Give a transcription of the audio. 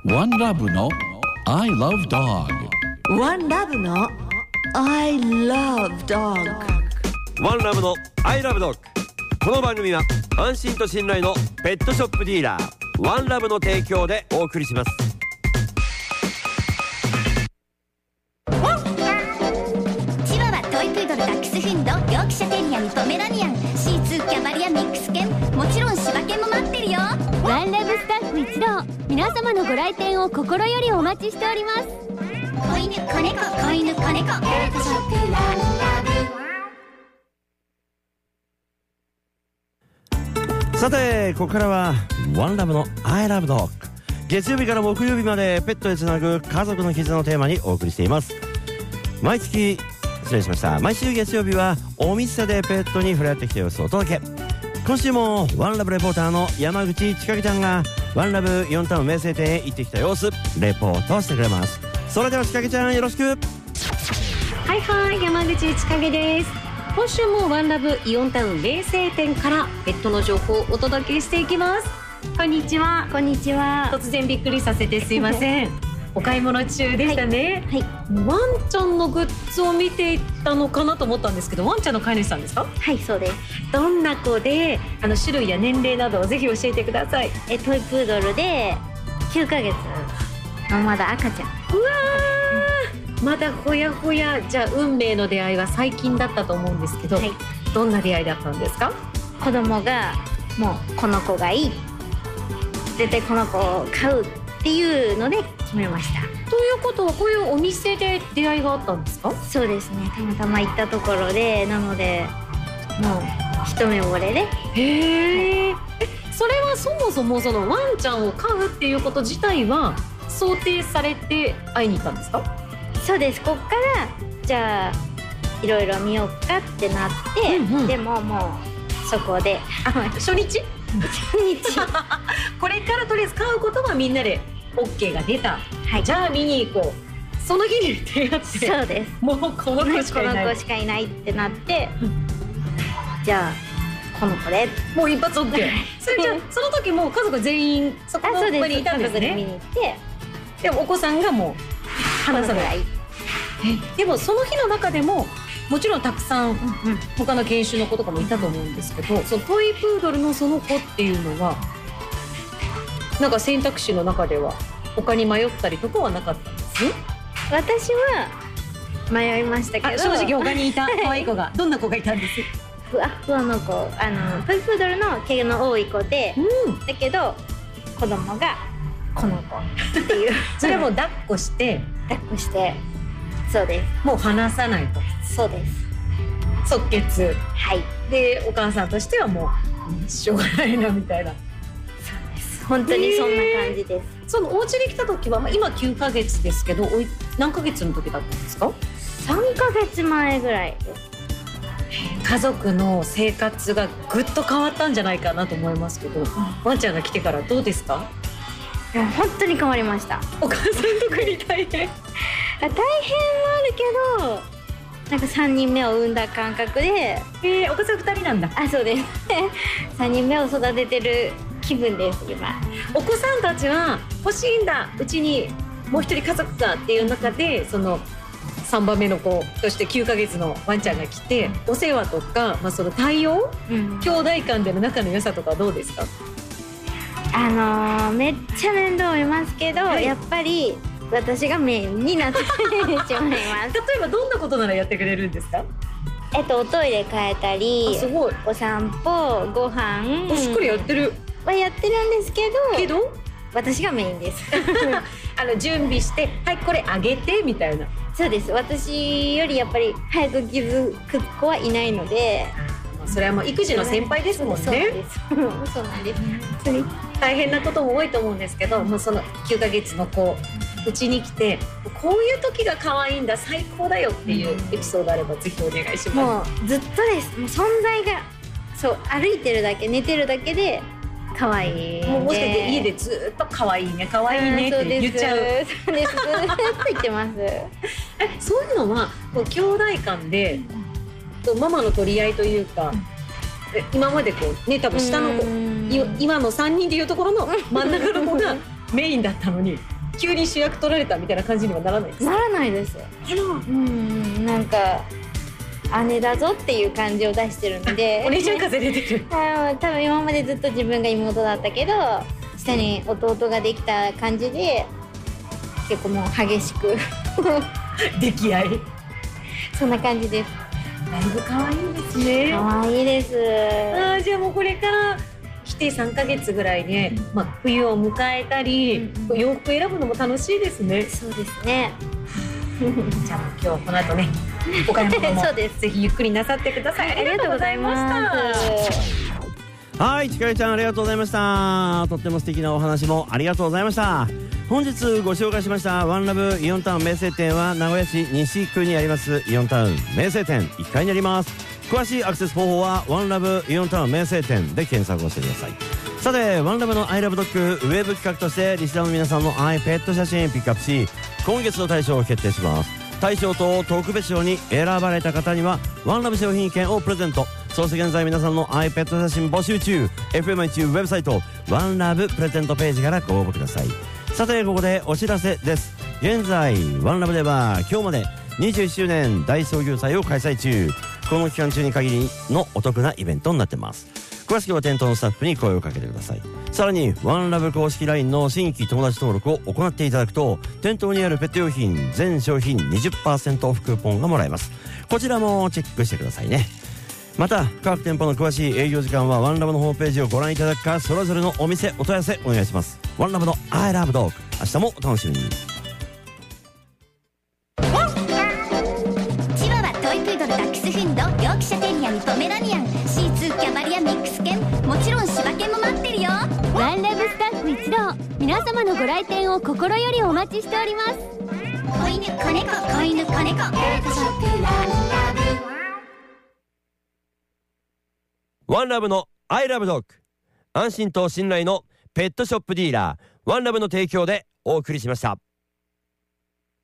One Love の I Love Dog。 One Love の I Love Dog。 One Love の I Love Dog。 この番組は安心と信頼のペットショップディーラーワンラブの提供でお送りします。 チワワ、トイプードル、ダックスフンド、ヨークシャテリアにポメラニアン、シーツー、キャバリア、ミックス犬、もちろん柴犬も待ってるよ。 ワンラブスタッフ一同、皆様のご来店を心よりお待ちしております。 子犬、子猫、子犬、子猫、ペットショップワンラブ。 さてここからはワンラブの I Love Dog。 月曜日から木曜日までペットへつなぐ家族の絆をテーマにお送りしています。毎週月曜日はお店でペットに触れ合ってきた様子をお届け。今週もワンラブレポーターの山口千景ちゃんがワンラブイオンタウン名声店へ行ってきた様子レポートしてくれます。それでは千景ちゃんよろしく。 はいはい、山口千景です。今週もワンラブイオンタウン名声店からペットの情報をお届けしていきます。こんにちは。 こんにちは。 突然びっくりさせてすいませんお買い物中でしたね。 はい、 ワンちゃんのグッズを見ていったのかなと思ったんですけど、ワンちゃんの飼い主さんですか？ はい、そうです。 どんな子で、種類や年齢などをぜひ教えてください。 トイプードルで9ヶ月のまだ赤ちゃん。 うわー、まだほやほや。じゃあ運命の出会いは最近だったと思うんですけど、はい、どんな出会いだったんですか？ 子供がもうこの子がいい、絶対この子を飼うっていうので決めました。 ということはこういうお店で出会いがあったんですか？ そうですね、たまたま行ったところで、なのでもう一目惚れで。 へー、はい、それはそもそもそのワンちゃんを飼うっていうこと自体は想定されて会いに行ったんですか？ そうです。こっからじゃあいろいろ見ようかってなって、でももうそこで初日これからとりあえず飼うことはみんなで OK が出た、はい、じゃあ見に行こう。その日に出会って、 そうです。 もうこの子しかいない、 この子しかいないってなってじゃあこの子でもう一発 OK それじゃあその時もう家族全員そこの場にいたんですね。 見に行って、 でもお子さんがもう離さない。でもその日の中でももちろんたくさん他の犬種の子とかもいたと思うんですけど、そのトイプードルのその子っていうのはなんか選択肢の中では他に迷ったりとかはなかったんです？ 私は迷いましたけど、 正直他にいた可愛い子がどんな子がいたんです？ ふわふわの子、トイプードルの毛の多い子で、だけど子供がこの子っていうそれはもう抱っこしてそうです。 もう離さないと。 そうです。 即決。 はい。 でお母さんとしてはもうしょうがないなみたいな。 そうです。本当にそんな感じです。 そのお家に来た時は、今9ヶ月ですけど、何ヶ月の時だったんですか ？3ヶ月前ぐらいです。 家族の生活がぐっと変わったんじゃないかなと思いますけど、ワンちゃんが来てからどうですか？ いや本当に変わりました。 お母さん特に大変大変はあるけど、なんか3人目を産んだ感覚で。 お子さん2人なんだ。 そうです3人目を育ててる気分です今。 お子さんたちは欲しいんだ、うちにもう一人家族がっていう中で、その3番目の子として9ヶ月のワンちゃんが来て、お世話とか、その対応、兄弟間での仲の良さとかどうですか？ めっちゃ面倒見ますけど、やっぱり私がメインになってしまいます。例えばどんなことならやってくれるんですか？ おトイレ変えたり、 すごい。 お散歩、ご飯しっかりやってるはやってるんですけど私がメインです準備して、はいこれあげてみたいな。 そうです。私よりやっぱり早く気づく子はいないので。 それはもう育児の先輩ですもんね。 そうなんです大変なことも多いと思うんですけど、もうその9ヶ月の子うちに来て、こういう時が可愛いんだ、最高だよっていうエピソードあればぜひお願いします。 もうずっとです。もう存在が歩いてるだけ、寝てるだけで可愛い。 もしかして家でずっと可愛いね可愛いねって言っちゃう？ そうです。ずっと言ってますそういうのはこう兄弟間でママの取り合いというか、今までこうね、多分下の子、今の3人でいうところの真ん中の子がメインだったのに、 急に主役取られたみたいな感じにはならないですか？ ならないです。なんか姉だぞっていう感じを出してるのでお姉ちゃん風出てる多分今までずっと自分が妹だったけど、下に弟ができた感じで結構もう激しく出来合い、 そんな感じです。 だいぶ可愛いですね。 可愛いです。 じゃあもうこれから来て3ヶ月ぐらいで、冬を迎えたり、洋服選ぶのも楽しいですね。 そうですね。 じゃあ今日この後ね、お買い物もそうです。 ぜひゆっくりなさってください。ありがとうございました。 はい、ちかりちゃんありがとうございました。とっても素敵なお話もありがとうございました。本日ご紹介しましたワンラブイオンタウン名声店は名古屋市西区にありますイオンタウン名声店1階にあります。詳しいアクセス方法はワンラブイオンタウン名声店で検索をしてください。さて、ワンラブのアイラブドッグウェブ企画としてリスナーの皆さんのアイペット写真ピックアップし、今月の大賞を決定します。大賞と特別賞に選ばれた方にはワンラブ商品券をプレゼント。そして現在皆さんのアイペット写真募集中。 FMI ウェブサイトワンラブプレゼントページからご応募ください。さて、ここでお知らせです。現在ワンラブでは今日まで21周年大創業祭を開催中。この期間中に限りのお得なイベントになってます。詳しくは店頭のスタッフに声をかけてください。さらにワンラブ公式 LINE の新規友達登録を行っていただくと、店頭にあるペット用品全商品 20% オフクーポンがもらえます。こちらもチェックしてくださいね。また各店舗の詳しい営業時間はワンラブのホームページをご覧いただくか、それぞれのお店お問い合わせお願いします。ワンラブの I love dog、 明日もお楽しみに。 チワワ、トイプードル、ダックスフンド、ヨークシャテリアにポメラニアン、シーツー、キャバリア、ミックス犬、もちろん柴犬も待ってるよ。 ワンラブスタッフ一同、皆様のご来店を心よりお待ちしております。 子犬、子猫、子犬、子猫、ペットショップワンラブ。 ワンラブの I love dog、 安心と信頼のペットショップディーラーワンラブの提供でお送りしました。